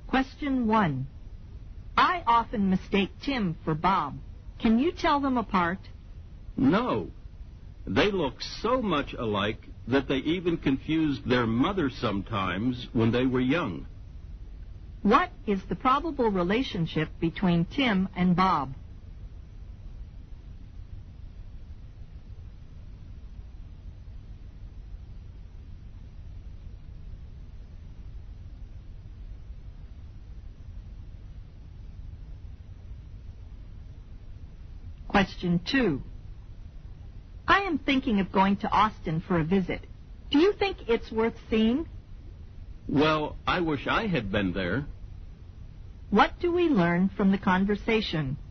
Question 1. I often mistake Tim for Bob. Can you tell them apart? No. They look so much alike that they even confused their mother sometimes when they were young. What is the probable relationship between Tim and Bob? Question 2. I am thinking of going to Austin for a visit. Do you think it's worth seeing? Well, I wish I had been there. What do we learn from the conversation?